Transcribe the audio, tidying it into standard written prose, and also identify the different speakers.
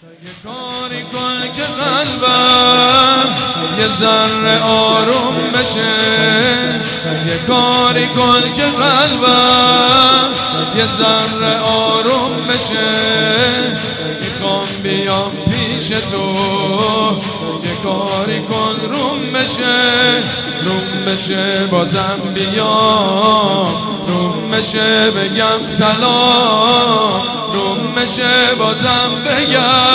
Speaker 1: یه کاری کن که قلبم یه ذره آروم بشه. یه کاری کن که قلبم یه ذره آروم بشه. میخوام بیام پیش تو، یه کاری کن روم بشه بازم بیام، روم بشه بگم سلام، روم بشه بازم بگم